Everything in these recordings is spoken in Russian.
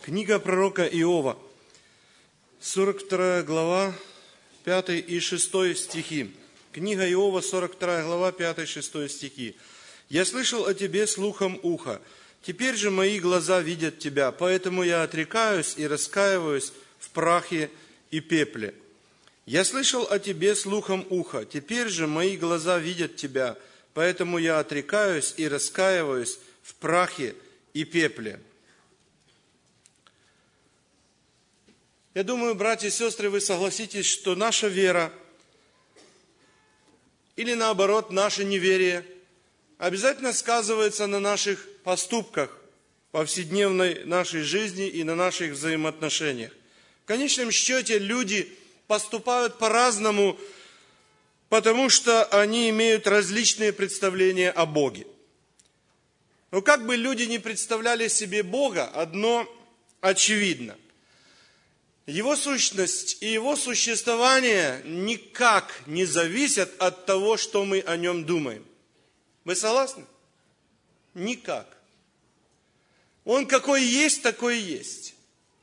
Книга пророка Иова, 42 глава, 5 и 6 стихи. Книга Иова, 42 глава, 5 и 6 стихи. «Я слышал о тебе слухом уха, теперь же мои глаза видят тебя, поэтому я отрекаюсь и раскаиваюсь в прахе и пепле. Я слышал о тебе слухом уха, теперь же мои глаза видят тебя, поэтому я отрекаюсь и раскаиваюсь в прахе и пепле». Я думаю, братья и сестры, вы согласитесь, что наша вера, или наоборот, наше неверие, обязательно сказывается на наших поступках, повседневной нашей жизни и на наших взаимоотношениях. В конечном счете люди поступают по-разному, потому что они имеют различные представления о Боге. Но как бы люди ни представляли себе Бога, одно очевидно. Его сущность и его существование никак не зависят от того, что мы о нем думаем. Вы согласны? Никак. Он какой есть, такой и есть.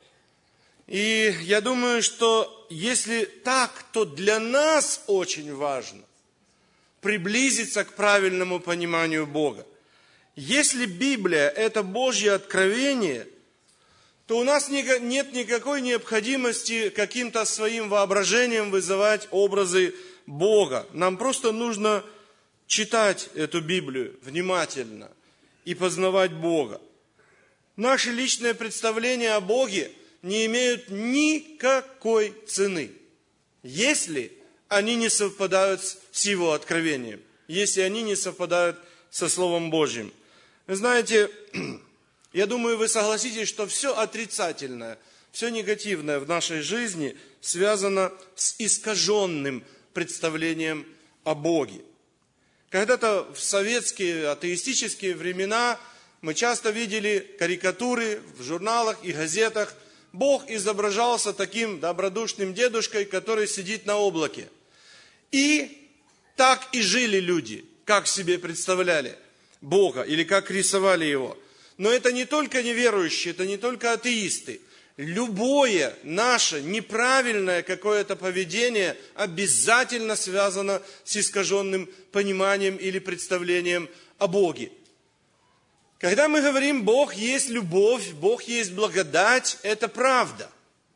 И я думаю, что если так, то для нас очень важно приблизиться к правильному пониманию Бога. Если Библия – это Божье откровение, то у нас нет никакой необходимости каким-то своим воображением вызывать образы Бога. Нам просто нужно читать эту Библию внимательно и познавать Бога. Наши личные представления о Боге не имеют никакой цены, если они не совпадают с Его откровением, если они не совпадают со Словом Божьим. Вы знаете, я думаю, вы согласитесь, что все отрицательное, все негативное в нашей жизни связано с искаженным представлением о Боге. Когда-то в советские атеистические времена мы часто видели карикатуры в журналах и газетах. Бог изображался таким добродушным дедушкой, который сидит на облаке. И так и жили люди, как себе представляли Бога или как рисовали Его. Но это не только неверующие, это не только атеисты. Любое наше неправильное какое-то поведение обязательно связано с искаженным пониманием или представлением о Боге. Когда мы говорим, Бог есть любовь, Бог есть благодать, это правда.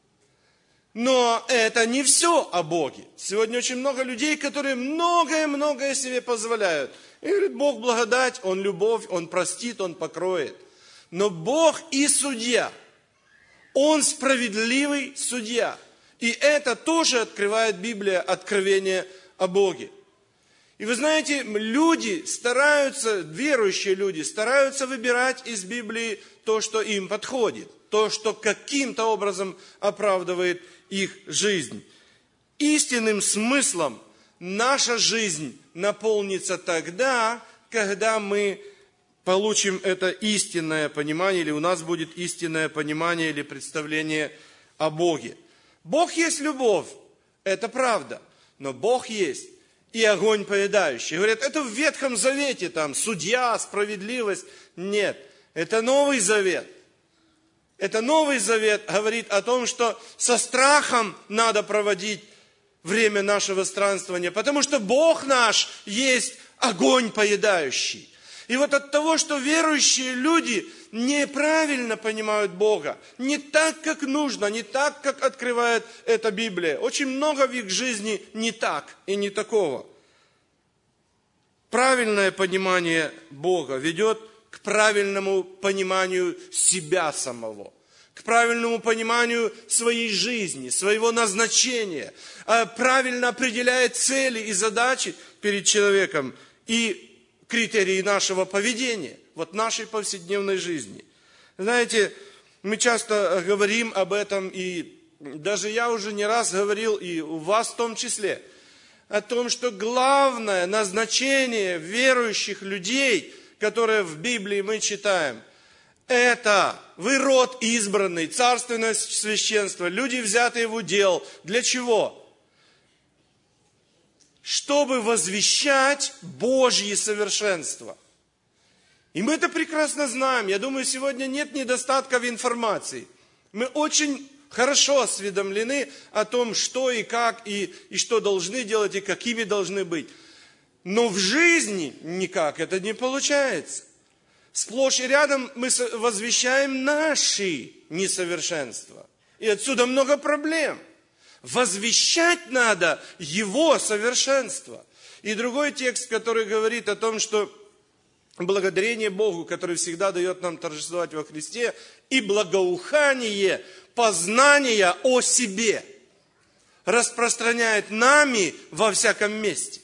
Но это не все о Боге. Сегодня очень много людей, которые многое себе позволяют. И говорят, Бог благодать, Он любовь, Он простит, Он покроет. Но Бог и судья. Он справедливый судья. И это тоже открывает Библия, откровение о Боге. И вы знаете, люди стараются, верующие люди, стараются выбирать из Библии то, что им подходит. То, что каким-то образом оправдывает их жизнь. Истинным смыслом наша жизнь наполнится тогда, когда мы получим это истинное понимание, или у нас будет истинное понимание или представление о Боге. Бог есть любовь, это правда, но Бог есть и огонь поедающий. Говорят, это в Ветхом Завете, там, судья, справедливость. Нет, это Новый Завет. Это Новый Завет говорит о том, что со страхом надо проводить время нашего странствования, потому что Бог наш есть огонь поедающий. И вот от того, что верующие люди неправильно понимают Бога, не так, как нужно, не так, как открывает эта Библия. Очень много в их жизни не так и не такого. Правильное понимание Бога ведет к правильному пониманию себя самого, к правильному пониманию своей жизни, своего назначения, правильно определяет цели и задачи перед человеком и критерии нашего поведения, вот нашей повседневной жизни. Знаете, мы часто говорим об этом, и даже я уже не раз говорил, и у вас в том числе, о том, что главное назначение верующих людей, которое в Библии мы читаем, это вы род избранный, царственное священство, люди, взятые в удел. Для чего? Чтобы возвещать Божье совершенство. И мы это прекрасно знаем. Я думаю, сегодня нет недостатка в информации. Мы очень хорошо осведомлены о том, что и как, и что должны делать, и какими должны быть. Но в жизни никак это не получается. Сплошь и рядом мы возвещаем наши несовершенства. И отсюда много проблем. Возвещать надо Его совершенство. И другой текст, который говорит о том, что благодарение Богу, который всегда дает нам торжествовать во Христе, и благоухание познания о себе распространяет нами во всяком месте.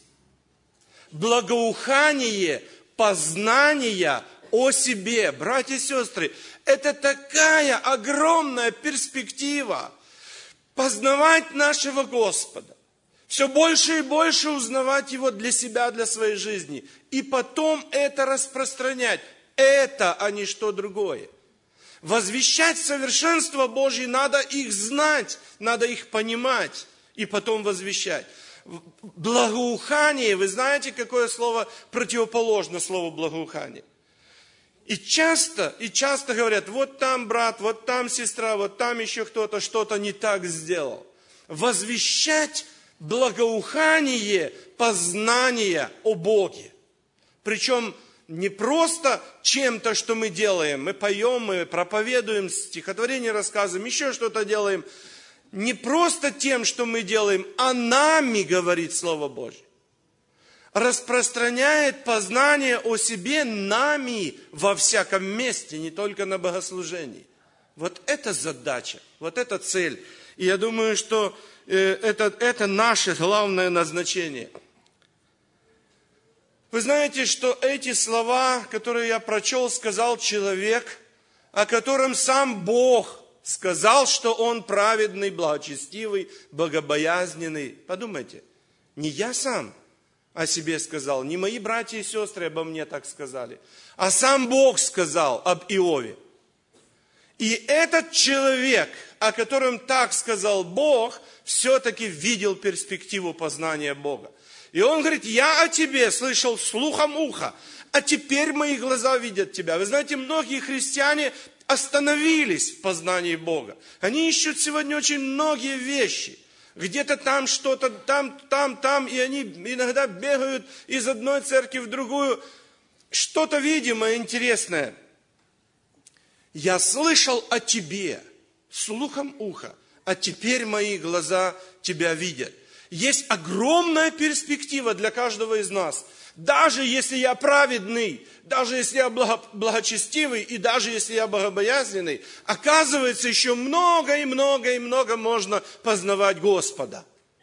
Благоухание познания о себе, братья и сестры, это такая огромная перспектива. Познавать нашего Господа, все больше и больше узнавать Его для себя, для своей жизни, и потом это распространять. Это, а не что другое. Возвещать совершенство Божье, надо их знать, надо их понимать, и потом возвещать. Благоухание, вы знаете, какое слово противоположно слову благоухание? И часто говорят, вот там брат, вот там сестра, вот там еще кто-то что-то не так сделал. Возвещать благоухание познания о Боге. Причем не просто чем-то, что мы делаем. Мы поем, мы проповедуем, стихотворение рассказываем, еще что-то делаем. Не просто тем, что мы делаем, а нами, говорит Слово Божье. Распространяет познание о себе нами во всяком месте, не только на богослужении. Вот это задача, вот это цель. И я думаю, что это наше главное назначение. Вы знаете, что эти слова, которые я прочел, сказал человек, о котором сам Бог сказал, что он праведный, благочестивый, богобоязненный. Подумайте, не я сам о себе сказал, не мои братья и сестры обо мне так сказали, а сам Бог сказал об Иове. И этот человек, о котором так сказал Бог, все-таки видел перспективу познания Бога. И он говорит, я о тебе слышал слухом уха, а теперь мои глаза видят тебя. Вы знаете, многие христиане остановились в познании Бога. Они ищут сегодня очень многие вещи. Где-то там что-то, там, и они иногда бегают из одной церкви в другую. Что-то видимое, интересное. Я слышал о тебе слухом уха, а теперь мои глаза тебя видят. Есть огромная перспектива для каждого из нас. Даже если я праведный, даже если я благочестивый и даже если я богобоязненный, оказывается, еще много и много и много можно познавать Господа.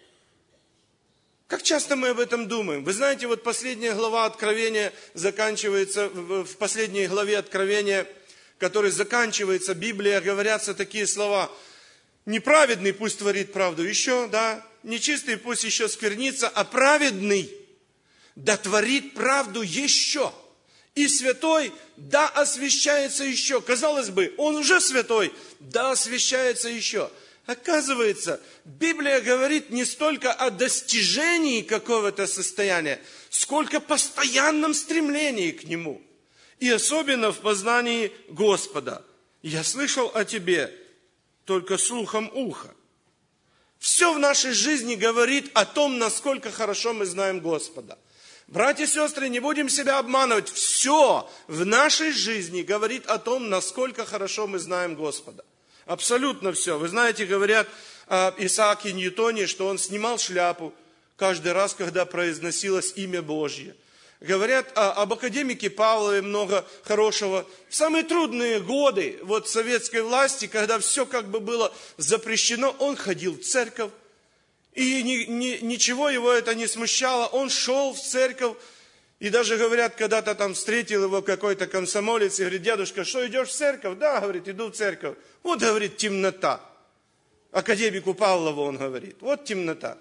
Как часто мы об этом думаем? Вы знаете, вот последняя глава Откровения заканчивается, в последней главе Откровения, которой заканчивается Библия, говорятся такие слова. Неправедный пусть творит правду еще, да, нечистый пусть еще сквернится, а праведный да творит правду еще. И святой да освящается еще. Казалось бы, он уже святой, да освящается еще. Оказывается, Библия говорит не столько о достижении какого-то состояния, сколько о постоянном стремлении к нему. И особенно в познании Господа. Я слышал о тебе только слухом уха. Все в нашей жизни говорит о том, насколько хорошо мы знаем Господа. Братья и сестры, не будем себя обманывать. Все в нашей жизни говорит о том, насколько хорошо мы знаем Господа. Абсолютно все. Вы знаете, говорят о Исааке Ньютоне, что он снимал шляпу каждый раз, когда произносилось имя Божье. Говорят об академике Павлове много хорошего. В самые трудные годы вот советской власти, когда все как бы было запрещено, он ходил в церковь. И ничего его это не смущало. Он шел в церковь. И даже, говорят, когда-то там встретил его какой-то комсомолец и говорит, дедушка, что, идешь в церковь? Да, говорит, иду в церковь. Вот, говорит, темнота. Академику Павлову он говорит, вот темнота.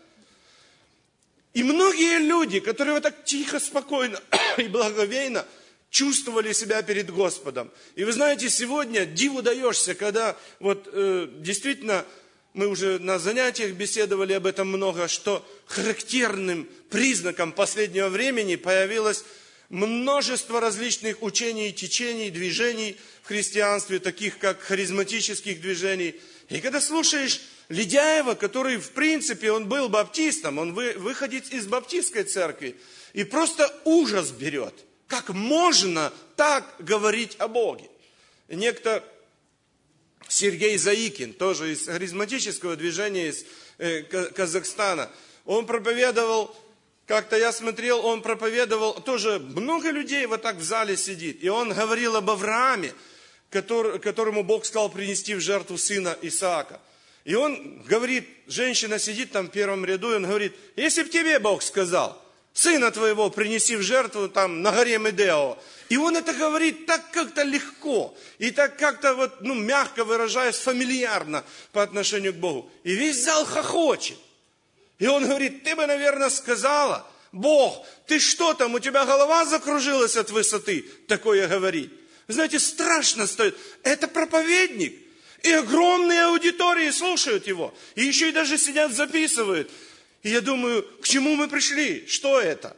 И многие люди, которые вот так тихо, спокойно и благоговейно чувствовали себя перед Господом. И вы знаете, сегодня диву даешься, когда вот действительно, мы уже на занятиях беседовали об этом много, что характерным признаком последнего времени появилось множество различных учений, течений, движений в христианстве, таких как харизматических движений. И когда слушаешь Ледяева, который, в принципе, он был баптистом, он выходит из баптистской церкви, и просто ужас берет. Как можно так говорить о Боге? Некто Сергей Заикин, тоже из харизматического движения из Казахстана, он проповедовал, как-то я смотрел, он проповедовал, тоже много людей вот так в зале сидит, и он говорил об Аврааме, которому Бог сказал принести в жертву сына Исаака. И он говорит, женщина сидит там в первом ряду, и он говорит, если бы тебе Бог сказал, сына твоего принеси в жертву там на горе Медео. И он это говорит так как-то легко, и так как-то мягко выражаясь, фамильярно по отношению к Богу. И весь зал хохочет. И он говорит, ты бы, наверное, сказала, Бог, ты что там, у тебя голова закружилась от высоты, такое говорить. Вы знаете, страшно стоит. Это проповедник. И огромные аудитории слушают его. И еще и даже сидят, записывают. И я думаю, к чему мы пришли? Что это?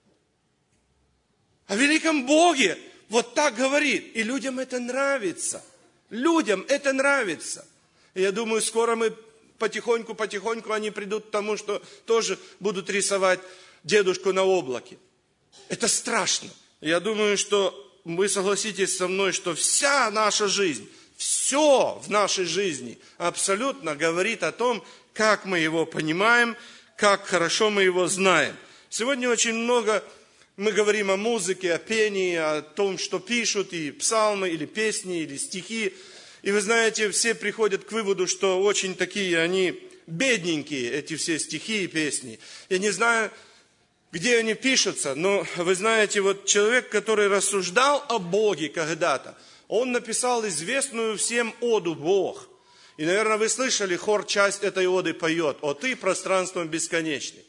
О великом Боге вот так говорит. И людям это нравится. Людям это нравится. И я думаю, скоро мы потихоньку они придут к тому, что тоже будут рисовать дедушку на облаке. Это страшно. Я думаю, что вы согласитесь со мной, что вся наша жизнь, все в нашей жизни абсолютно говорит о том, как мы его понимаем, как хорошо мы его знаем. Сегодня очень много мы говорим о музыке, о пении, о том, что пишут, и псалмы, или песни, или стихи. И вы знаете, все приходят к выводу, что очень такие они бедненькие, эти все стихи и песни. Я не знаю, где они пишутся, но вы знаете, вот человек, который рассуждал о Боге когда-то, он написал известную всем оду «Бог». И, наверное, вы слышали, хор часть этой оды поет «О ты, пространством бесконечным».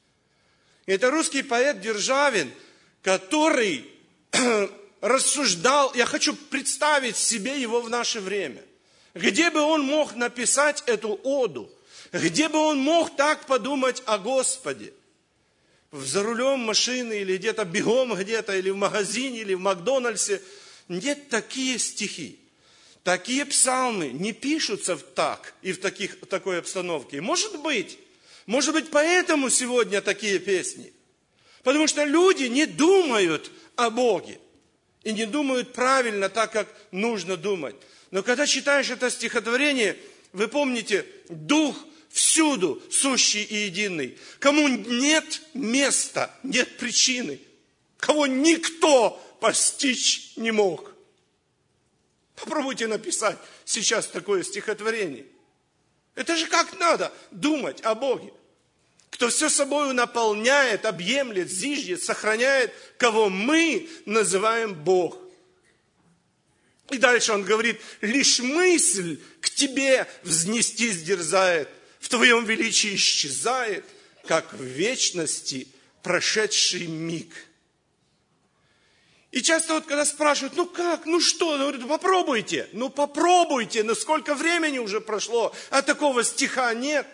Это русский поэт Державин, который рассуждал, я хочу представить себе его в наше время. Где бы он мог написать эту оду? Где бы он мог так подумать о Господе? За рулем машины или где-то бегом где-то, или в магазине, или в Макдональдсе. Нет, такие стихи, такие псалмы не пишутся так и в такой обстановке. Может быть, поэтому сегодня такие песни. Потому что люди не думают о Боге. И не думают правильно, так как нужно думать. Но когда читаешь это стихотворение, вы помните, Дух всюду сущий и единый. Кому нет места, нет причины. Кого никто постичь не мог. Попробуйте написать сейчас такое стихотворение. Это же как надо думать о Боге. Кто все собою наполняет, объемлет, зиждет, сохраняет, кого мы называем Бог. И дальше он говорит, лишь мысль к тебе взнестись дерзает, в твоем величии исчезает, как в вечности прошедший миг. И часто когда спрашивают, как, что? Говорят, попробуйте, но сколько времени уже прошло, а такого стиха нет.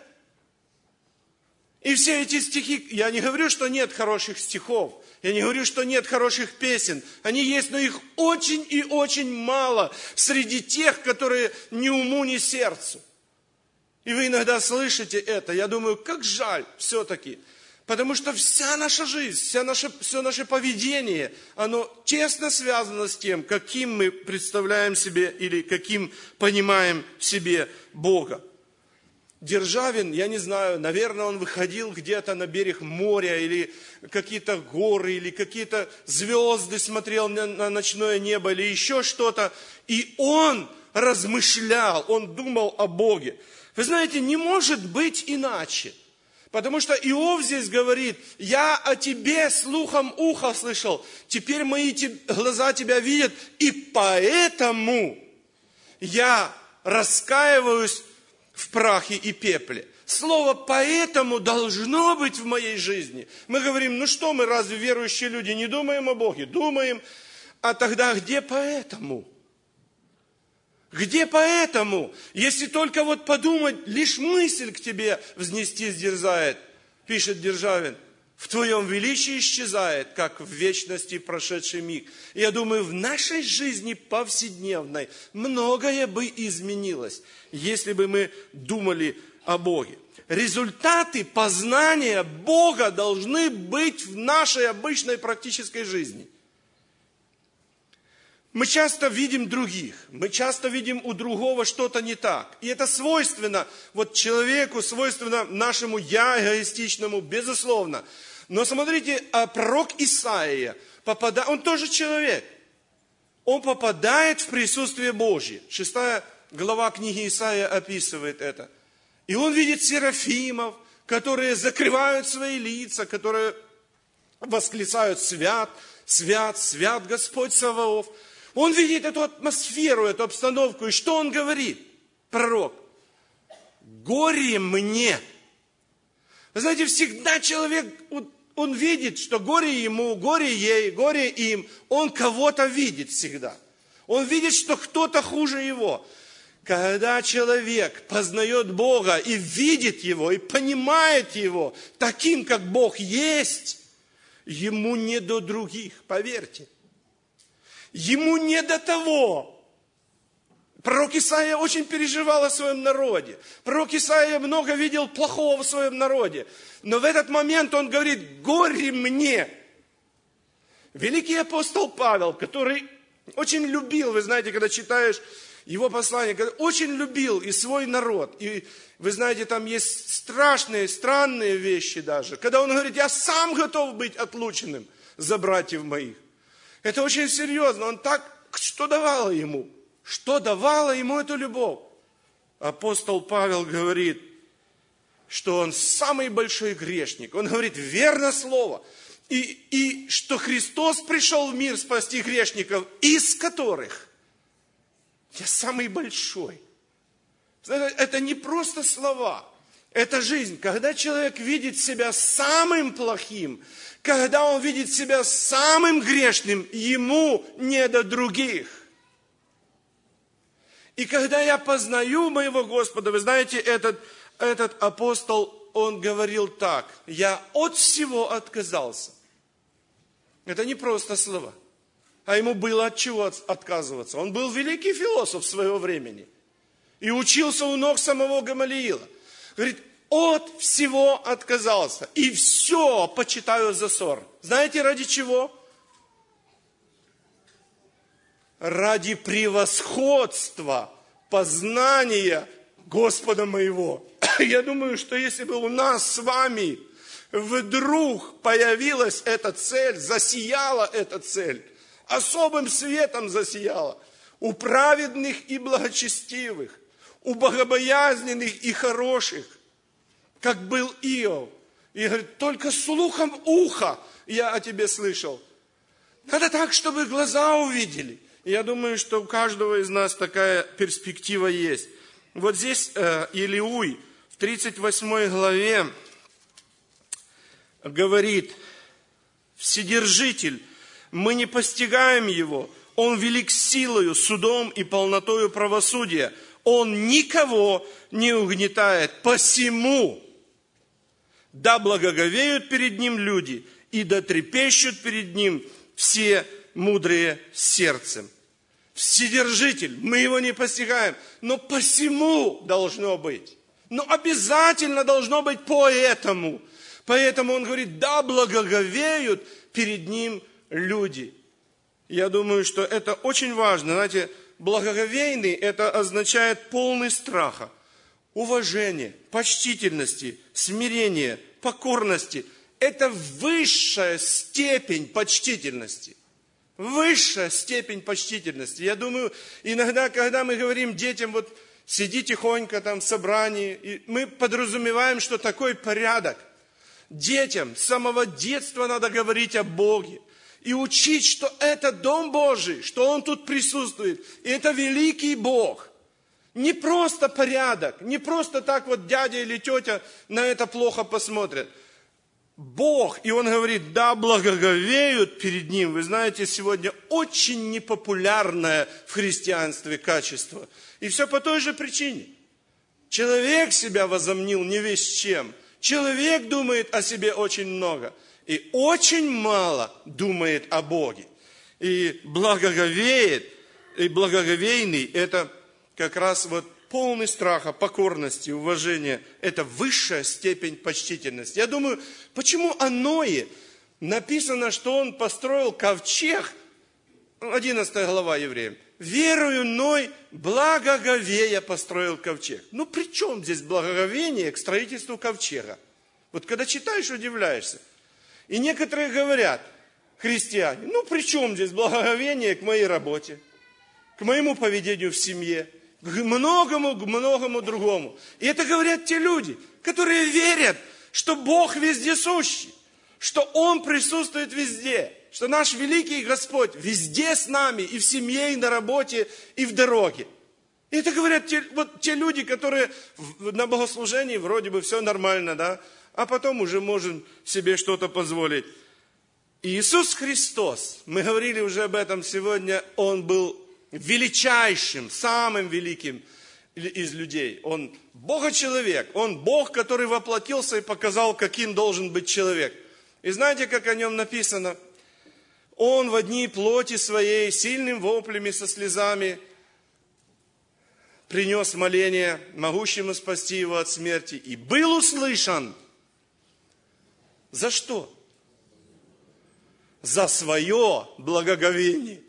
И все эти стихи, я не говорю, что нет хороших стихов, я не говорю, что нет хороших песен. Они есть, но их очень и очень мало среди тех, которые ни уму, ни сердцу. И вы иногда слышите это, я думаю, как жаль все-таки. Потому что вся наша жизнь, все наше поведение, оно тесно связано с тем, каким мы представляем себе или каким понимаем в себе Бога. Державин, я не знаю, наверное, он выходил где-то на берег моря, или какие-то горы, или какие-то звезды смотрел на ночное небо, или еще что-то. И он размышлял, он думал о Боге. Вы знаете, не может быть иначе. Потому что Иов здесь говорит, я о тебе слухом уха слышал, теперь мои глаза тебя видят, и поэтому я раскаиваюсь в прахе и пепле. Слово «поэтому» должно быть в моей жизни. Мы говорим, мы разве верующие люди не думаем о Боге? Думаем. А тогда где «поэтому»? Где «поэтому»? Если только подумать, лишь мысль к тебе взнестись дерзает, пишет Державин, в Твоем величии исчезает, как в вечности прошедший миг. И я думаю, в нашей жизни повседневной многое бы изменилось, если бы мы думали о Боге. Результаты познания Бога должны быть в нашей обычной практической жизни. Мы часто видим других, мы часто видим у другого что-то не так. И это свойственно вот человеку, свойственно нашему «я» эгоистичному, безусловно. Но смотрите, пророк Исаия, он тоже человек. Он попадает в присутствие Божье. 6 глава книги Исаия описывает это. И он видит серафимов, которые закрывают свои лица, которые восклицают «Свят, свят, свят Господь Саваоф». Он видит эту атмосферу, эту обстановку. И что он говорит, пророк? Горе мне. Вы знаете, всегда человек, он видит, что горе ему, горе ей, горе им. Он кого-то видит всегда. Он видит, что кто-то хуже его. Когда человек познает Бога и видит Его, и понимает Его таким, как Бог есть, ему не до других, поверьте. Ему не до того. Пророк Исаия очень переживал о своем народе. Пророк Исаия много видел плохого в своем народе. Но в этот момент он говорит: горе мне. Великий апостол Павел, который очень любил, вы знаете, когда читаешь его послание, очень любил и свой народ. И вы знаете, там есть страшные, странные вещи даже. Когда он говорит: я сам готов быть отлученным за братьев моих. Это очень серьезно. Он так, что давало ему? Что давало ему эту любовь? Апостол Павел говорит, что он самый большой грешник. Он говорит верно слово. И что Христос пришел в мир спасти грешников, из которых я самый большой. Это не просто слова. Это жизнь. Когда человек видит себя самым плохим, когда он видит себя самым грешным, ему не до других. И когда я познаю моего Господа, вы знаете, этот апостол, он говорил так: я от всего отказался. Это не просто слова. А ему было от чего отказываться. Он был великий философ своего времени. И учился у ног самого Гамалиила. Говорит, от всего отказался. И все почитаю за ссор. Знаете, ради чего? Ради превосходства, познания Господа моего. Я думаю, что если бы у нас с вами вдруг появилась эта цель, засияла эта цель, особым светом засияла, у праведных и благочестивых, у богобоязненных и хороших, как был Иов. И говорит, только слухом уха я о тебе слышал. Надо так, чтобы глаза увидели. И я думаю, что у каждого из нас такая перспектива есть. Вот здесь Илиуй в 38 главе говорит, Вседержитель, мы не постигаем его, он велик силою, судом и полнотою правосудия, он никого не угнетает, посему да благоговеют перед ним люди, и да трепещут перед ним все мудрые сердцем. Вседержитель, мы его не постигаем, но посему должно быть. Но обязательно должно быть поэтому. Поэтому он говорит, да благоговеют перед ним люди. Я думаю, что это очень важно. Знаете, благоговейный, это означает полный страха, уважения, почтительности, смирения, покорности. Это высшая степень почтительности. Высшая степень почтительности. Я думаю, иногда, когда мы говорим детям, вот сиди тихонько там в собрании, и мы подразумеваем, что такой порядок. Детям с самого детства надо говорить о Боге. И учить, что это Дом Божий, что Он тут присутствует. И это великий Бог. Не просто порядок, не просто так вот дядя или тетя на это плохо посмотрят. Бог, и Он говорит, да, благоговеют перед Ним. Вы знаете, сегодня очень непопулярное в христианстве качество. И все по той же причине. Человек себя возомнил не весь чем. Человек думает о себе очень много. и очень мало думает о Боге. И благоговеет, и благоговейный – это как раз вот полный страха, покорности, уважения. Это высшая степень почтительности. Я думаю, почему о Ное написано, что он построил ковчег, 11 глава Евреям. Верою Ной благоговея построил ковчег. Ну при чем здесь благоговение к строительству ковчега? Вот когда читаешь, удивляешься. И некоторые говорят, христиане, ну при чем здесь благоговение к моей работе, к моему поведению в семье, к многому другому. И это говорят те люди, которые верят, что Бог вездесущий, что Он присутствует везде, что наш великий Господь везде с нами, и в семье, и на работе, и в дороге. И это говорят те люди, которые на богослужении вроде бы все нормально, да, а потом уже можем себе что-то позволить. Иисус Христос, мы говорили уже об этом сегодня, Он был величайшим, самым великим из людей. Он Бога-человек, Он Бог, который воплотился и показал, каким должен быть человек. И знаете, как о Нем написано? Он в дни плоти своей, сильным воплями, со слезами, принес моление могущему спасти Его от смерти, и был услышан. За что? За свое благоговение.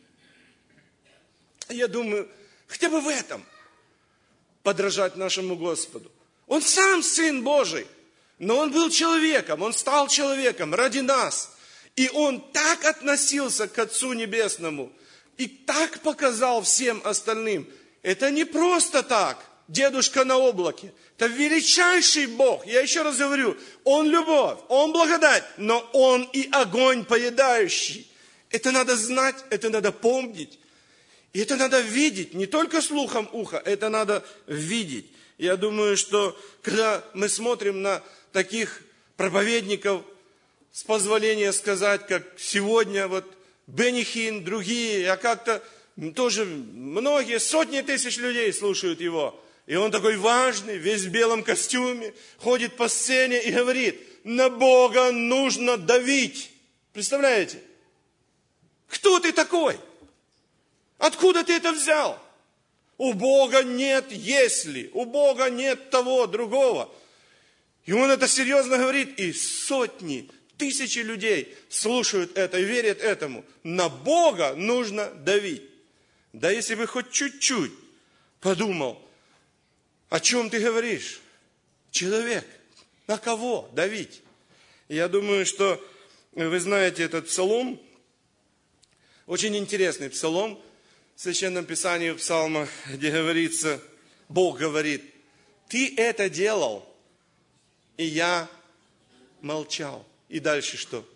Я думаю, хотя бы в этом подражать нашему Господу. Он сам Сын Божий, но Он был человеком, Он стал человеком ради нас. И Он так относился к Отцу Небесному и так показал всем остальным. Это не просто так, дедушка на облаке. Это величайший Бог. Я еще раз говорю, Он любовь, Он благодать, но Он и огонь поедающий. Это надо знать, это надо помнить. И это надо видеть, не только слухом уха, это надо видеть. Я думаю, что когда мы смотрим на таких проповедников, с позволения сказать, как сегодня вот Бенни Хинн, другие, я как-то тоже многие, сотни тысяч людей слушают его. И он такой важный, весь в белом костюме, ходит по сцене и говорит, на Бога нужно давить. Представляете? Кто ты такой? Откуда ты это взял? У Бога нет если, у Бога нет того, другого. И он это серьезно говорит, и сотни, тысячи людей слушают это и верят этому. На Бога нужно давить. Да если бы хоть чуть-чуть подумал, о чем ты говоришь? Человек, на кого давить? Я думаю, что вы знаете этот псалом, очень интересный псалом в Священном Писании, в псалмах, где говорится, Бог говорит, ты это делал, и я молчал. И дальше что?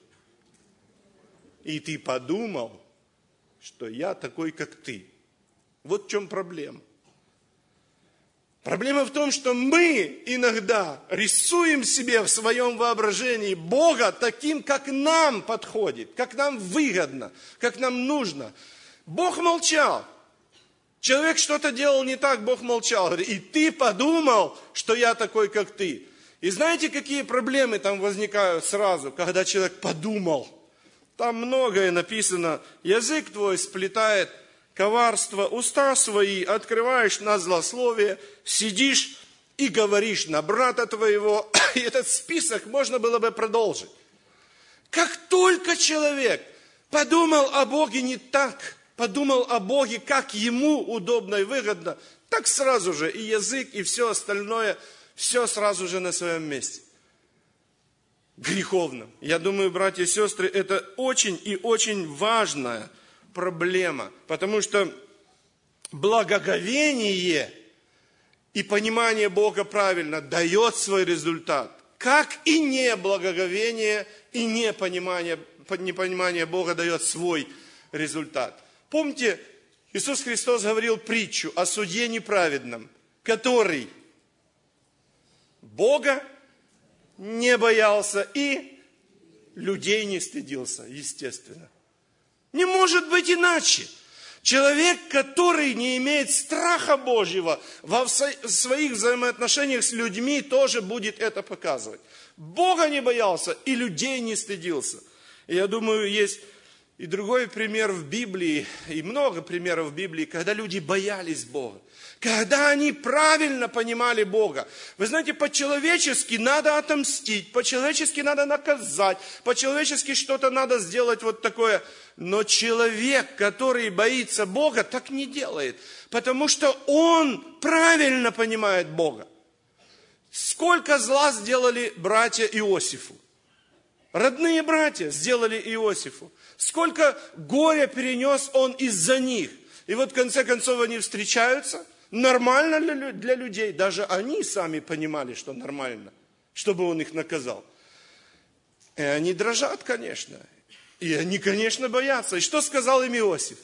И ты подумал, что я такой, как ты. Вот в чем проблема. Проблема в том, что мы иногда рисуем себе в своем воображении Бога таким, как нам подходит, как нам выгодно, как нам нужно. Бог молчал. Человек что-то делал не так, Бог молчал. И ты подумал, что я такой, как ты. И знаете, какие проблемы там возникают сразу, когда человек подумал? Там многое написано. Язык твой сплетает коварство, уста свои открываешь на злословие, сидишь и говоришь на брата твоего. И этот список можно было бы продолжить. Как только человек подумал о Боге не так, подумал о Боге, как ему удобно и выгодно, так сразу же и язык, и все остальное, все сразу же на своем месте. Греховно. Я думаю, братья и сестры, это очень и очень важная проблема, потому что благоговение и понимание Бога правильно дает свой результат, как и неблагоговение и непонимание Бога дает свой результат. Помните, Иисус Христос говорил притчу о судье неправедном, который Бога не боялся и людей не стыдился, естественно. Не может быть иначе. Человек, который не имеет страха Божьего во своих взаимоотношениях с людьми, тоже будет это показывать. Бога не боялся и людей не стыдился. И я думаю, есть и другой пример в Библии, и много примеров в Библии, когда люди боялись Бога. Когда они правильно понимали Бога. Вы знаете, по-человечески надо отомстить, по-человечески надо наказать, по-человечески что-то надо сделать вот такое. Но человек, который боится Бога, так не делает, потому что он правильно понимает Бога. Сколько зла сделали братья Иосифу? Родные братья сделали Иосифу. Сколько горя перенес он из-за них. И вот в конце концов они встречаются. Нормально для людей. Даже они сами понимали, что нормально, чтобы он их наказал. И они дрожат, конечно. И они, конечно, боятся. И что сказал им Иосиф?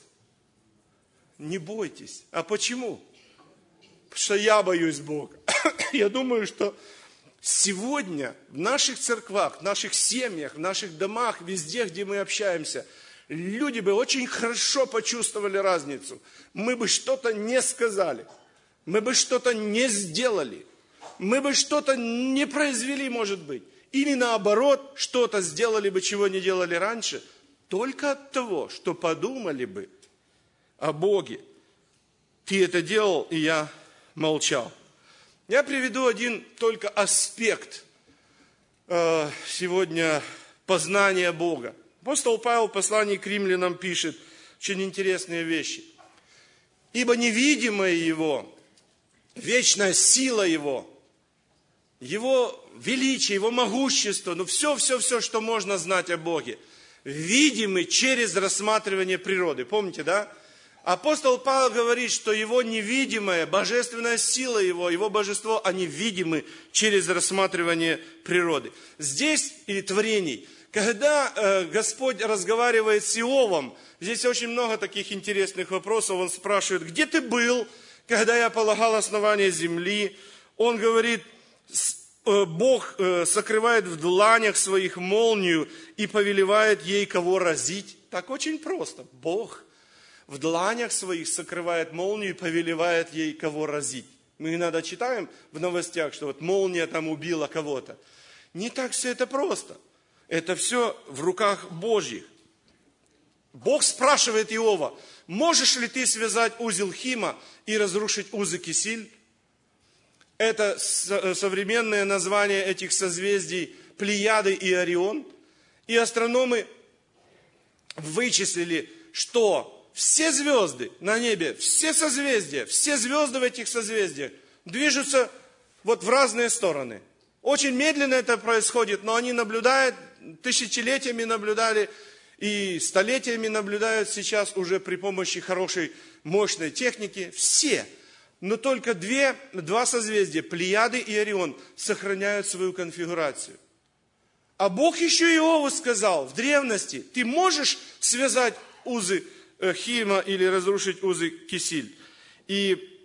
Не бойтесь. А почему? Потому что я боюсь Бога. Я думаю, что сегодня в наших церквах, в наших семьях, в наших домах, везде, где мы общаемся, люди бы очень хорошо почувствовали разницу. Мы бы что-то не сказали, мы бы что-то не сделали, мы бы что-то не произвели, может быть. Или наоборот, что-то сделали бы, чего не делали раньше, только от того, что подумали бы о Боге. Ты это делал, и я молчал. Я приведу один только аспект сегодня познания Бога. Апостол Павел в послании к римлянам пишет очень интересные вещи. Ибо невидимое Его, вечная сила Его, Его величие, Его могущество, все, что можно знать о Боге, видимы через рассматривание природы. Помните, да? Апостол Павел говорит, что Его невидимая, божественная сила Его божество, они видимы через рассматривание природы. Здесь, или творений, когда Господь разговаривает с Иовом, здесь очень много таких интересных вопросов. Он спрашивает, где ты был, когда я полагал основание земли? Он говорит, Бог сокрывает в дланях своих молнию и повелевает ей кого разить. Так очень просто. Бог в дланях своих сокрывает молнию и повелевает ей кого разить. Мы иногда читаем в новостях, что вот молния там убила кого-то. Не так все это просто. Это все в руках Божьих. Бог спрашивает Иова, можешь ли ты связать узел Хима и разрушить узы Кисиль? Это современное название этих созвездий Плеяды и Орион. И астрономы вычислили, что все звезды на небе, все созвездия, все звезды в этих созвездиях движутся вот в разные стороны. Очень медленно это происходит, но они наблюдают, тысячелетиями наблюдали и столетиями наблюдают сейчас уже при помощи хорошей, мощной техники. Все, но только два созвездия, Плеяды и Орион, сохраняют свою конфигурацию. А Бог еще Иову сказал в древности, ты можешь связать узы Хима или разрушить узы Кисиль. И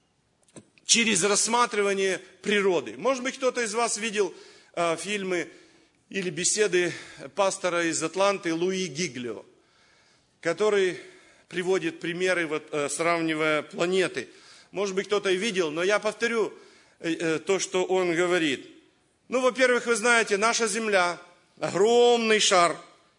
через рассматривание природы. Может быть, кто-то из вас видел фильмы или беседы пастора из Атланты Луи Гиглио, который приводит примеры, сравнивая планеты. Может быть, кто-то и видел, но я повторю то, что он говорит. Ну, во-первых, вы знаете, наша Земля, огромный шар,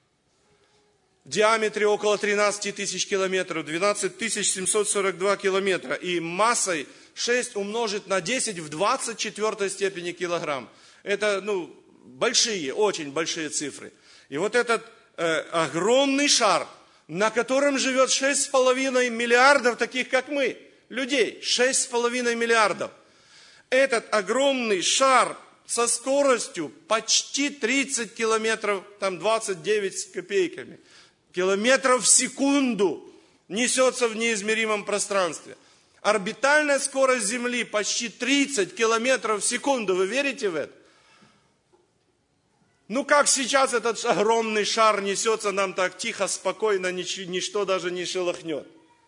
в диаметре около 13 тысяч километров, 12 742 километра, и массой 6 умножить на 10 в 24 степени килограмм. Это, большие, очень большие цифры. И вот этот огромный шар, на котором живет 6,5 миллиардов таких, как мы, людей, 6,5 миллиардов. Этот огромный шар со скоростью почти 30 километров, там 29 с копейками, километров в секунду несется в неизмеримом пространстве. Орбитальная скорость Земли почти 30 километров в секунду. Вы верите в это? Как сейчас этот огромный шар несется нам так тихо, спокойно, ничто даже не шелохнет.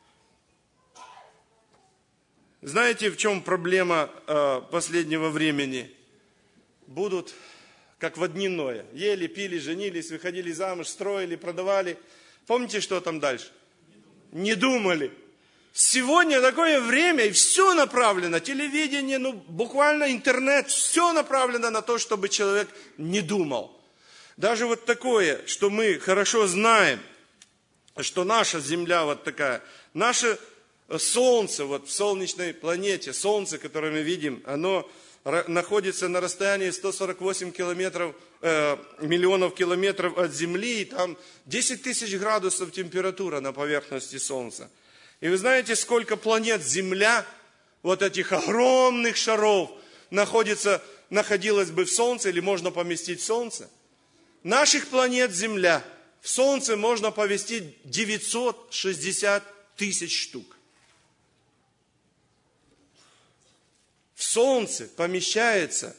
Знаете, в чем проблема последнего времени? Будут как в дни Ноя. Ели, пили, женились, выходили замуж, строили, продавали. Помните, что там дальше? не думали. Сегодня такое время, и все направлено, телевидение, буквально интернет, все направлено на то, чтобы человек не думал. Даже вот такое, что мы хорошо знаем, что наша Земля вот такая, наше Солнце, вот в солнечной планете, Солнце, которое мы видим, оно находится на расстоянии 148 миллионов километров от Земли, и там 10 тысяч градусов температура на поверхности Солнца. И вы знаете, сколько планет Земля, вот этих огромных шаров, находилось бы в Солнце, или можно поместить в Солнце? Наших планет Земля в Солнце можно поместить 960 тысяч штук. В Солнце помещается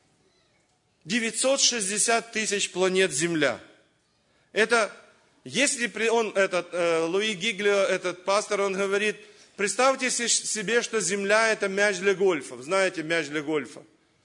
960 тысяч планет Земля. Это, если Луи Гиглио, этот пастор, он говорит, представьте себе, что Земля это мяч для гольфа. Знаете, мяч для гольфа.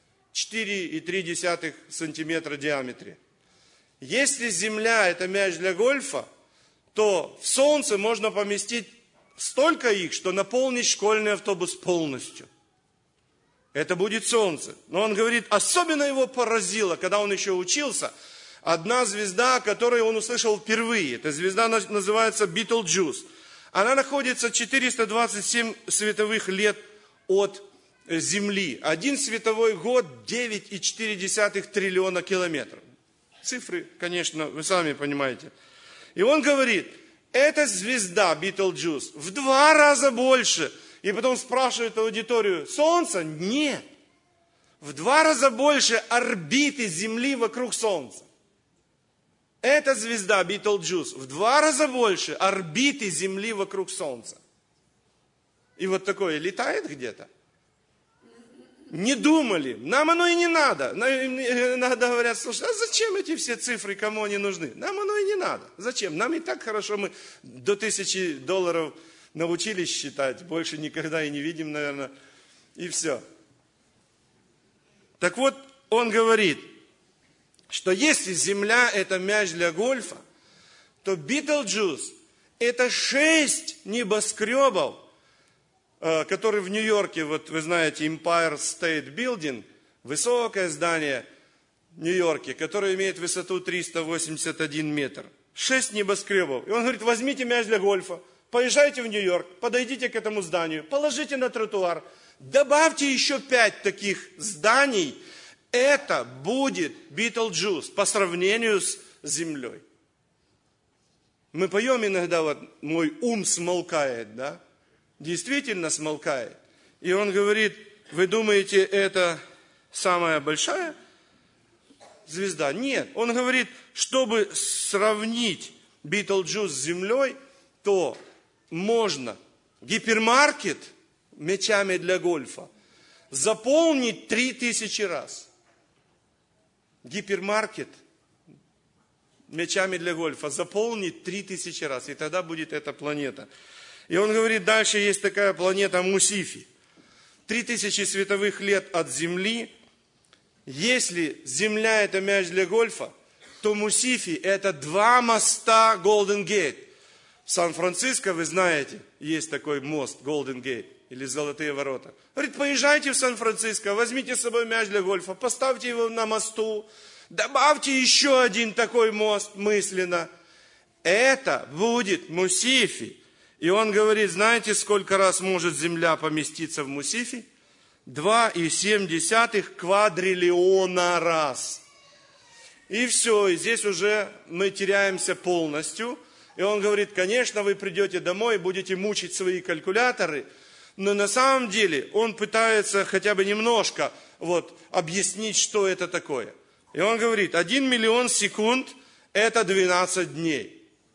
4,3 сантиметра в диаметре. Если Земля это мяч для гольфа, то в Солнце можно поместить столько их, что наполнить школьный автобус полностью. Это будет Солнце. Но он говорит, особенно его поразило, когда он еще учился, одна звезда, о которой он услышал впервые. Эта звезда называется Битлджус. Она находится 427 световых лет от Земли. Один световой год 9,4 триллиона километров. Цифры, конечно, вы сами понимаете. И он говорит, эта звезда Битлджус в 2 раза больше. И потом спрашивает аудиторию, Солнце? Нет. В 2 раза больше орбиты Земли вокруг Солнца. Эта звезда Битлджус в 2 раза больше орбиты Земли вокруг Солнца. И вот такое летает где-то. Не думали, нам оно и не надо. Иногда говорят, слушай, а зачем эти все цифры, кому они нужны? Нам оно и не надо. Зачем? Нам и так хорошо, мы до $1000 научились считать, больше никогда и не видим, наверное, и все. Так вот, он говорит, что если Земля это мяч для гольфа, то Битлджус это 6 небоскребов, которые в Нью-Йорке, вот вы знаете, Empire State Building, высокое здание в Нью-Йорке, которое имеет высоту 381 метр. 6 небоскребов. И он говорит, возьмите мяч для гольфа, поезжайте в Нью-Йорк, подойдите к этому зданию, положите на тротуар, добавьте еще 5 таких зданий, это будет Битлджус по сравнению с Землей. Мы поем иногда, вот мой ум смолкает, да? Действительно смолкает. И он говорит, вы думаете, это самая большая звезда? Нет. Он говорит, чтобы сравнить Битлджус с Землей, то можно гипермаркет мячами для гольфа заполнить 3000 раз. Гипермаркет мячами для гольфа заполнить 3000 раз. И тогда будет эта планета. И он говорит, дальше есть такая планета Мусифи. 3000 световых лет от Земли. Если Земля это мяч для гольфа, то Мусифи это 2 моста Голден Гейт. В Сан-Франциско, вы знаете, есть такой мост Голден Гейт или Золотые ворота. Говорит, поезжайте в Сан-Франциско, возьмите с собой мяч для гольфа, поставьте его на мосту, добавьте еще один такой мост мысленно. Это будет Мусифи. И он говорит, знаете, сколько раз может Земля поместиться в Мусифи? 2,7 квадриллиона раз. И все, и здесь уже мы теряемся полностью. И он говорит, конечно, вы придете домой и будете мучить свои калькуляторы, но на самом деле он пытается хотя бы немножко объяснить, что это такое. И он говорит, 1 миллион секунд это 12 дней.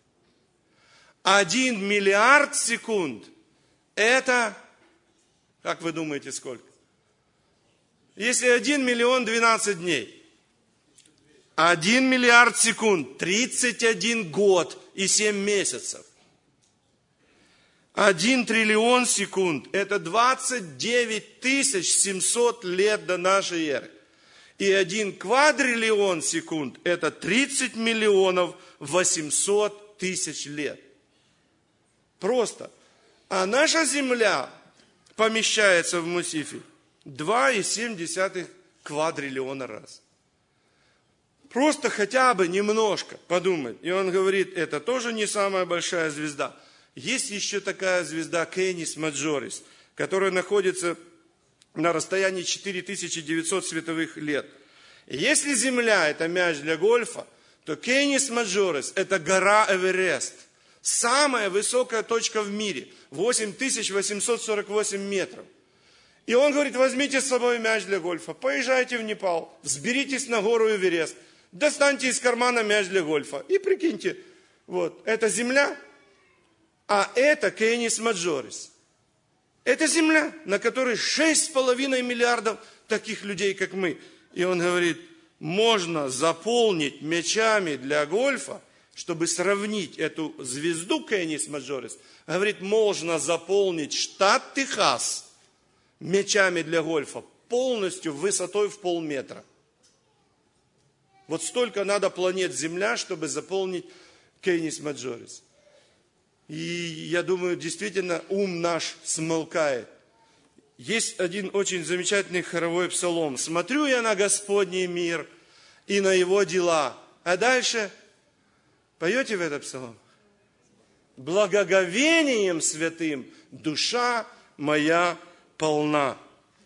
1 миллиард секунд это, как вы думаете, сколько? Если 1 миллион 12 дней, 1 миллиард секунд, 31 год и 7 месяцев. 1 триллион секунд, это 29 700 лет до нашей эры. И 1 квадриллион секунд, это 30 миллионов 800 тысяч лет. Просто. А наша земля помещается в Мусифе 2,7 квадриллиона раз. Просто хотя бы немножко подумать. И он говорит, это тоже не самая большая звезда. Есть еще такая звезда Кейнис Маджорис, которая находится на расстоянии 4900 световых лет. И если Земля – это мяч для гольфа, то Кейнис Маджорис – это гора Эверест. Самая высокая точка в мире – 8848 метров. И он говорит, возьмите с собой мяч для гольфа, поезжайте в Непал, взберитесь на гору Эверест, достаньте из кармана мяч для гольфа. И прикиньте, вот, это Земля, а это Кейнис Маджорис. Это Земля, на которой 6,5 миллиардов таких людей, как мы. И он говорит, можно заполнить мячами для гольфа, чтобы сравнить эту звезду Кейнис Маджорис. Говорит, можно заполнить штат Техас мячами для гольфа полностью высотой в полметра. Вот столько надо планет Земля, чтобы заполнить Кейнис Маджорис. И я думаю, действительно, ум наш смолкает. Есть один очень замечательный хоровой псалом. «Смотрю я на Господний мир и на Его дела». А дальше, поете в этот псалом? «Благоговением святым душа моя полна».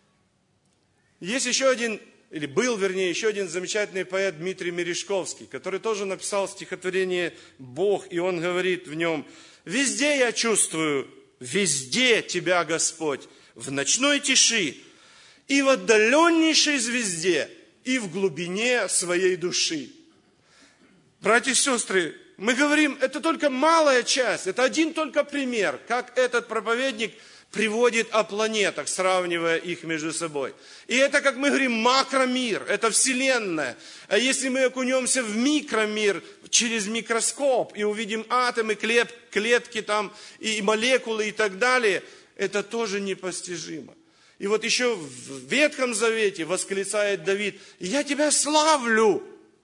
Есть еще один, или был, вернее, еще один замечательный поэт Дмитрий Мережковский, который тоже написал стихотворение «Бог», и он говорит в нем: «Везде я чувствую, везде Тебя, Господь, в ночной тиши, и в отдаленнейшей звезде, и в глубине своей души». Братья и сестры, мы говорим, это только малая часть, это один только пример, как этот проповедник приводит о планетах, сравнивая их между собой. И это, как мы говорим, макромир, это Вселенная. А если мы окунемся в микромир через микроскоп и увидим атомы, клетки там, и молекулы и так далее, это тоже непостижимо. И вот еще в Ветхом Завете восклицает Давид: «Я тебя славлю,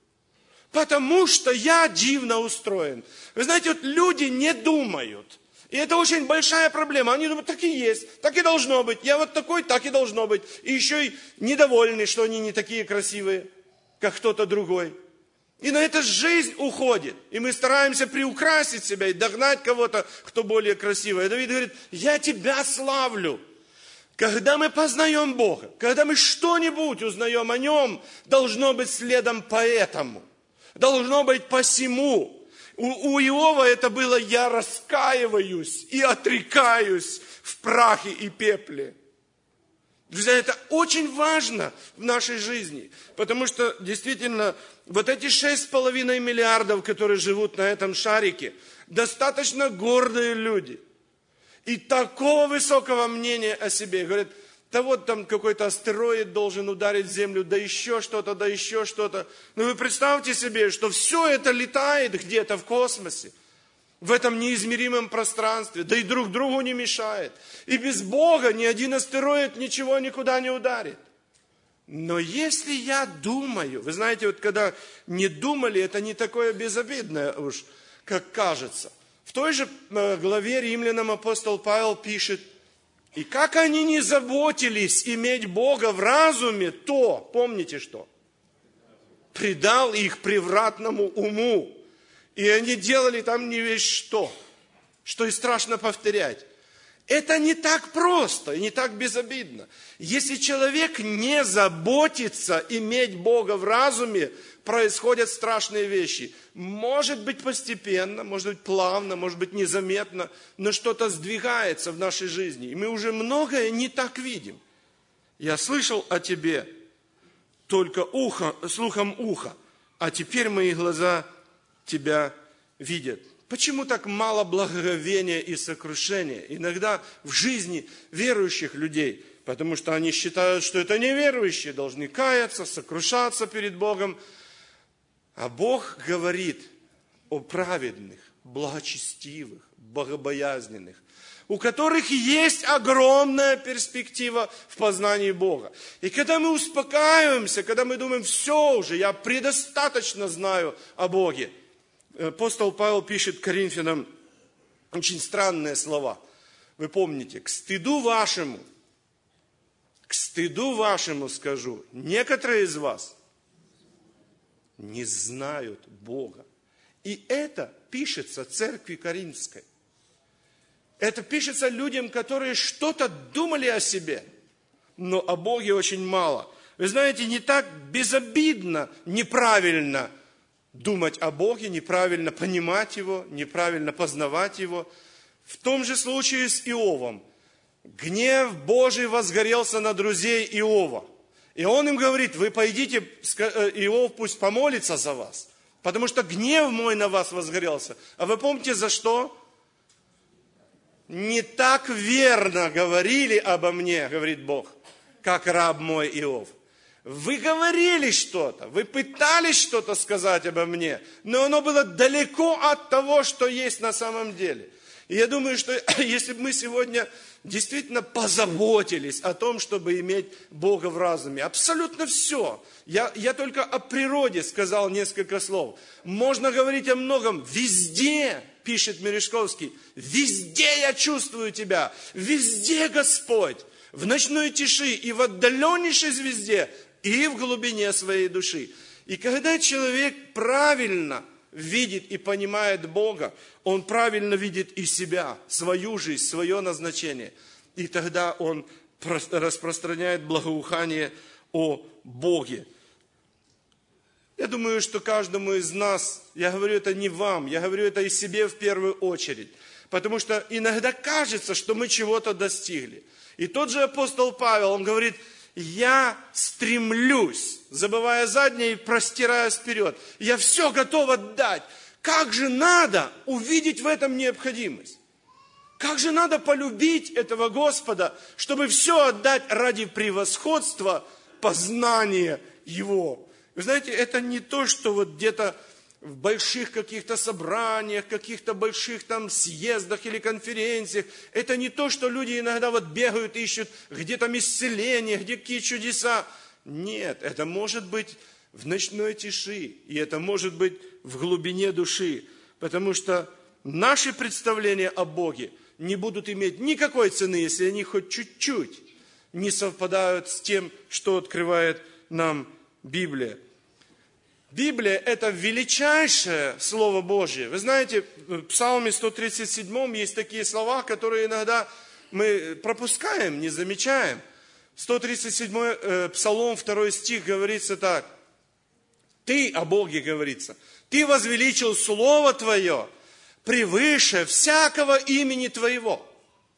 потому что я дивно устроен». Вы знаете, вот люди не думают. И это очень большая проблема. Они думают, так и есть, так и должно быть. Я вот такой, так и должно быть. И еще и недовольны, что они не такие красивые, как кто-то другой. И на это жизнь уходит. И мы стараемся приукрасить себя и догнать кого-то, кто более красивый. И Давид говорит: «Я тебя славлю». Когда мы познаем Бога, когда мы что-нибудь узнаем о Нем, должно быть следом по этому. Должно быть посему. У Иова это было: «Я раскаиваюсь и отрекаюсь в прахе и пепле». Друзья, это очень важно в нашей жизни, потому что действительно вот эти 6,5 миллиардов, которые живут на этом шарике, достаточно гордые люди. И такого высокого мнения о себе. Говорят, да вот там какой-то астероид должен ударить в Землю, да еще что-то, да еще что-то. Но вы представьте себе, что все это летает где-то в космосе, в этом неизмеримом пространстве, да и друг другу не мешает. И без Бога ни один астероид ничего никуда не ударит. Но если я думаю, вы знаете, вот когда не думали, это не такое безобидное уж, как кажется. В той же главе Римлянам апостол Павел пишет: «И как они не заботились иметь Бога в разуме, то, помните что? Предал их превратному уму. И они делали там не весь что и страшно повторять». Это не так просто и не так безобидно. Если человек не заботится иметь Бога в разуме, происходят страшные вещи. Может быть постепенно, может быть плавно, может быть незаметно, но что-то сдвигается в нашей жизни. И мы уже многое не так видим. Я слышал о тебе только слухом уха, а теперь мои глаза тебя видят. Почему так мало благоговения и сокрушения иногда в жизни верующих людей? Потому что они считают, что это неверующие должны каяться, сокрушаться перед Богом. А Бог говорит о праведных, благочестивых, богобоязненных, у которых есть огромная перспектива в познании Бога. И когда мы успокаиваемся, когда мы думаем, все уже, я предостаточно знаю о Боге. Апостол Павел пишет Коринфянам Очень странные слова. Вы помните, к стыду вашему скажу, некоторые из вас не знают Бога. И это пишется церкви Коринфской. Это пишется людям, которые что-то думали о себе, но о Боге очень мало. Вы знаете, не так безобидно, неправильно думать о Боге, неправильно понимать Его, неправильно познавать Его. В том же случае с Иовом. Гнев Божий возгорелся на друзей Иова. И он им говорит, вы пойдите, Иов пусть помолится за вас, потому что гнев мой на вас возгорелся. А вы помните за что? Не так верно говорили обо мне, говорит Бог, как раб мой Иов. Вы говорили что-то, вы пытались что-то сказать обо мне, но оно было далеко от того, что есть на самом деле. И я думаю, что если бы мы сегодня действительно позаботились о том, чтобы иметь Бога в разуме, абсолютно все. Я только о природе сказал несколько слов. Можно говорить о многом. Везде, пишет Мережковский, везде я чувствую Тебя, везде Господь, в ночной тиши и в отдаленнейшей звезде, и в глубине своей души. И когда человек правильно видит и понимает Бога, он правильно видит и себя, свою жизнь, свое назначение. И тогда он распространяет благоухание о Боге. Я думаю, что каждому из нас, я говорю это не вам, я говорю это и себе в первую очередь. Потому что иногда кажется, что мы чего-то достигли. И тот же апостол Павел, он говорит, я стремлюсь, забывая заднее и простираясь вперед. Я все готов отдать. Как же надо увидеть в этом необходимость? Как же надо полюбить этого Господа, чтобы все отдать ради превосходства познания Его? Вы знаете, это не то, что вот где-то в больших каких-то собраниях, каких-то больших там съездах или конференциях. Это не то, что люди иногда вот бегают, ищут, где там исцеление, где какие чудеса. Нет, это может быть в ночной тиши, и это может быть в глубине души, потому что наши представления о Боге не будут иметь никакой цены, если они хоть чуть-чуть не совпадают с тем, что открывает нам Библия. Библия – это величайшее Слово Божье. Вы знаете, в Псалме 137 есть такие слова, которые иногда мы пропускаем, не замечаем. 137 Псалом, 2 стих говорится так. Ты, о Боге говорится, Ты возвеличил Слово Твое превыше всякого имени Твоего.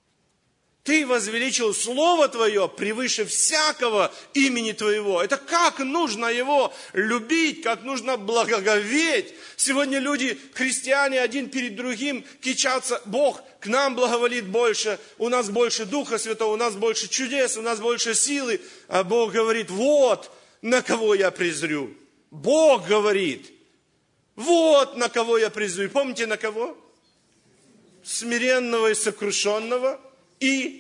Ты возвеличил Слово Твое превыше всякого имени Твоего. Это как нужно Его любить, как нужно благоговеть. Сегодня люди, христиане, один перед другим кичатся. Бог к нам благоволит больше, у нас больше Духа Святого, у нас больше чудес, у нас больше силы. А Бог говорит, вот на кого я презрю. Бог говорит, вот на кого я презрю. Помните, на кого? Смиренного и сокрушенного и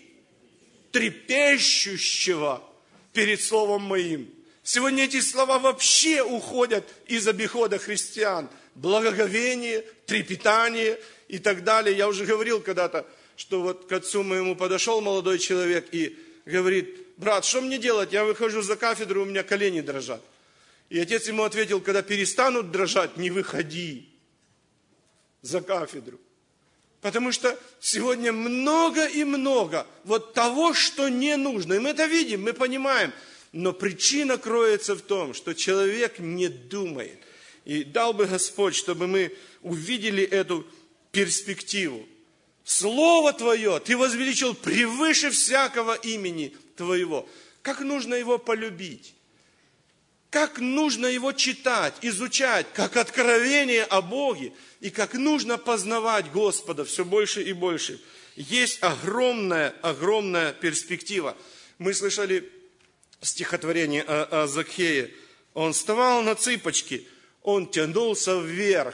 трепещущего перед Словом Моим. Сегодня эти слова вообще уходят из обихода христиан. Благоговение, трепетание и так далее. Я уже говорил когда-то, что вот к отцу моему подошел молодой человек и говорит, брат, что мне делать? Я выхожу за кафедру, у меня колени дрожат. И отец ему ответил, когда перестанут дрожать, не выходи за кафедру. Потому что сегодня много и много вот того, что не нужно. И мы это видим, мы понимаем. Но причина кроется в том, что человек не думает. И дал бы Господь, чтобы мы увидели эту перспективу. Слово Твое Ты возвеличил превыше всякого имени Твоего. Как нужно его полюбить? Как нужно его читать, изучать, как откровение о Боге, и как нужно познавать Господа все больше и больше. Есть огромная перспектива. Мы слышали стихотворение о Закхее. Он вставал на цыпочки, он тянулся вверх.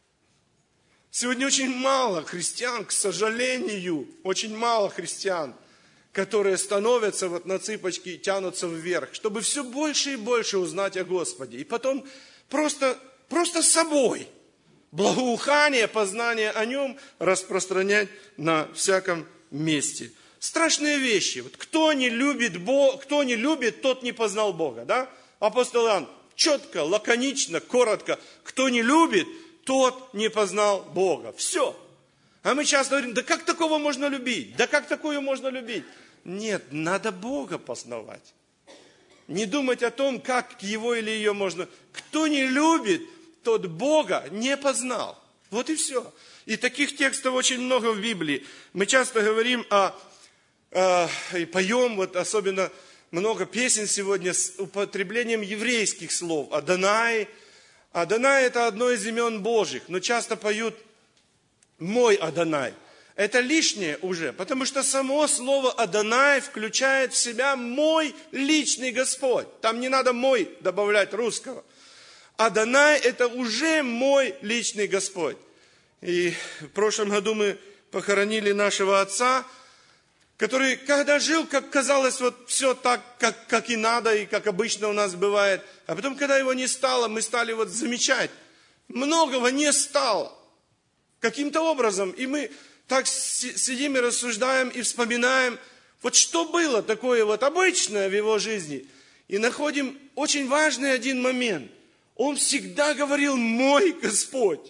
Сегодня очень мало христиан, к сожалению, очень мало христиан, которые становятся вот на цыпочки и тянутся вверх, чтобы все больше и больше узнать о Господе. И потом просто собой благоухание, познание о нем распространять на всяком месте. Страшные вещи. Вот кто не любит, тот не познал Бога. Да? Апостол Иоанн четко, лаконично, коротко. Кто не любит, тот не познал Бога. Все. А мы часто говорим, да как такого можно любить? Да как такое можно любить? Нет, надо Бога познавать. Не думать о том, как его или ее можно. Кто не любит, тот Бога не познал. Вот и все. И таких текстов очень много в Библии. Мы часто говорим и поем, вот особенно много песен сегодня с употреблением еврейских слов. Адонай. Адонай это одно из имен Божьих, но часто поют «мой Адонай». Это лишнее уже, потому что само слово «Адонай» включает в себя «мой личный Господь». Там не надо «мой» добавлять русского. Адонай – это уже мой личный Господь. И в прошлом году мы похоронили нашего отца, который, когда жил, как казалось, вот все так, как и надо, и как обычно у нас бывает. А потом, когда его не стало, мы стали вот замечать, многого не стало. Каким-то образом. И мы так сидим и рассуждаем, и вспоминаем, вот что было такое вот обычное в его жизни. И находим очень важный один момент. Он всегда говорил «мой Господь».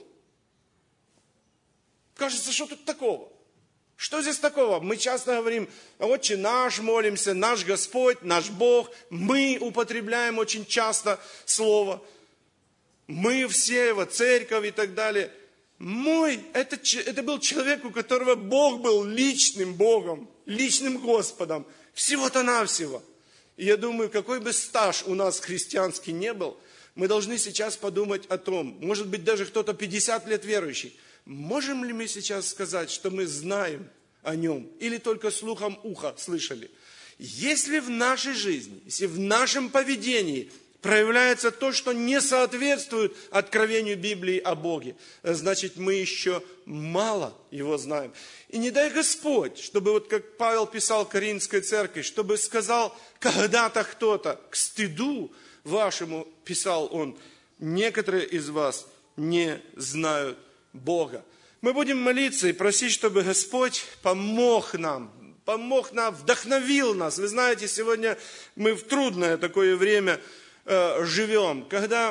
Кажется, что тут такого? Что здесь такого? Мы часто говорим «Отче наш», молимся, «наш Господь», «наш Бог». Мы употребляем очень часто слово. Мы все, его церковь и так далее. Мой, это был человек, у которого Бог был личным Богом, личным Господом. Всего-то навсего. И я думаю, какой бы стаж у нас христианский не был, мы должны сейчас подумать о том, может быть, даже кто-то 50 лет верующий, можем ли мы сейчас сказать, что мы знаем о нем, или только слухом уха слышали? Если в нашей жизни, если в нашем поведении проявляется то, что не соответствует откровению Библии о Боге, значит, мы еще мало Его знаем. И не дай Господь, чтобы, вот как Павел писал Коринфской церкви, чтобы сказал когда-то кто-то, к стыду вашему, писал он, некоторые из вас не знают Бога. Мы будем молиться и просить, чтобы Господь помог нам, вдохновил нас. Вы знаете, сегодня мы в трудное такое время живем, когда,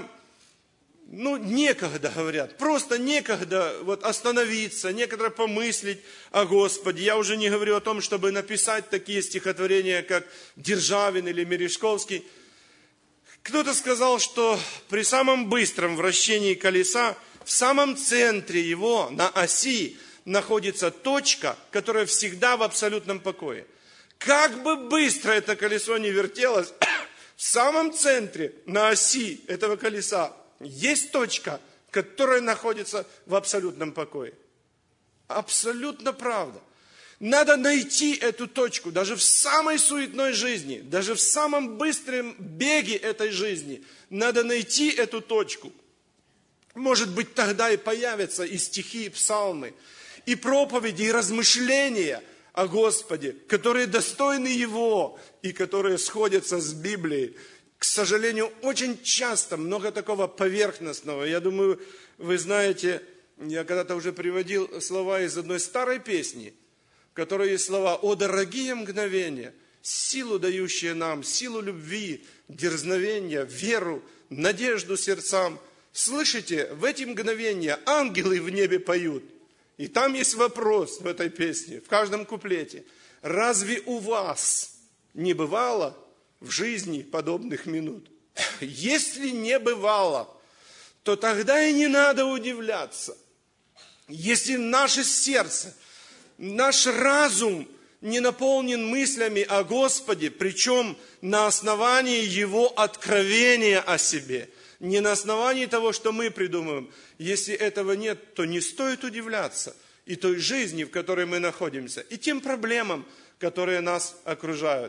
некогда, говорят, просто некогда вот остановиться, некогда помыслить о Господе. Я уже не говорю о том, чтобы написать такие стихотворения, как Державин или Мережковский. Кто-то сказал, что при самом быстром вращении колеса в самом центре его, на оси, находится точка, которая всегда в абсолютном покое. Как бы быстро это колесо не вертелось, в самом центре, на оси этого колеса, есть точка, которая находится в абсолютном покое. Абсолютно правда. Надо найти эту точку, даже в самой суетной жизни, даже в самом быстром беге этой жизни. Надо найти эту точку. Может быть, тогда и появятся и стихи, и псалмы, и проповеди, и размышления о Господе, которые достойны Его и которые сходятся с Библией. К сожалению, очень часто много такого поверхностного. Я думаю, вы знаете, я когда-то уже приводил слова из одной старой песни, в которой есть слова «О, дорогие мгновения, силу дающие нам, силу любви, дерзновения, веру, надежду сердцам». Слышите, в эти мгновения ангелы в небе поют. И там есть вопрос в этой песне, в каждом куплете. Разве у вас не бывало в жизни подобных минут? Если не бывало, то тогда и не надо удивляться. Если наше сердце, наш разум не наполнен мыслями о Господе, причем на основании Его откровения о себе, не на основании того, что мы придумываем. Если этого нет, то не стоит удивляться и той жизни, в которой мы находимся, и тем проблемам, которые нас окружают.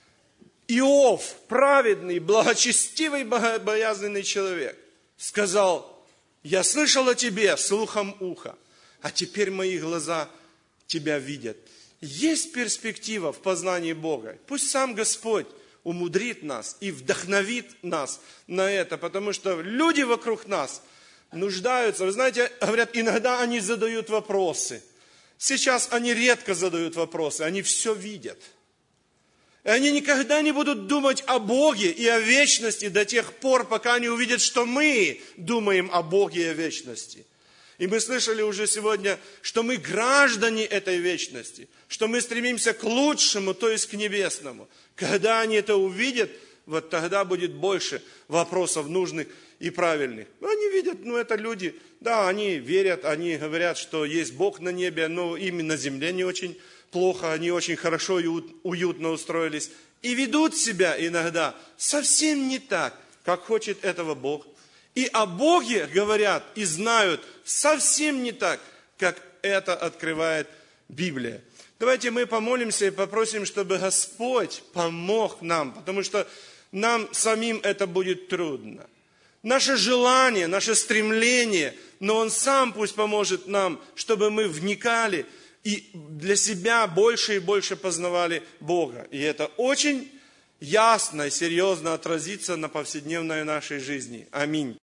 Иов, праведный, благочестивый, богобоязненный человек, сказал: «Я слышал о тебе слухом уха, а теперь мои глаза тебя видят». Есть перспектива в познании Бога. Пусть сам Господь умудрит нас и вдохновит нас на это, потому что люди вокруг нас нуждаются. Вы знаете, говорят, иногда они задают вопросы. Сейчас они редко задают вопросы, они все видят. И они никогда не будут думать о Боге и о вечности до тех пор, пока они увидят, что мы думаем о Боге и о вечности. И мы слышали уже сегодня, что мы граждане этой вечности, что мы стремимся к лучшему, то есть к небесному. Когда они это увидят, вот тогда будет больше вопросов нужных и правильных. Они видят, это люди, да, они верят, они говорят, что есть Бог на небе, но им на земле не очень плохо, они очень хорошо и уютно устроились. И ведут себя иногда совсем не так, как хочет этого Бог. И о Боге говорят и знают совсем не так, как это открывает Библия. Давайте мы помолимся и попросим, чтобы Господь помог нам, потому что нам самим это будет трудно. Наше желание, наше стремление, но Он сам пусть поможет нам, чтобы мы вникали и для себя больше и больше познавали Бога. И это очень ясно и серьезно отразится на повседневной нашей жизни. Аминь.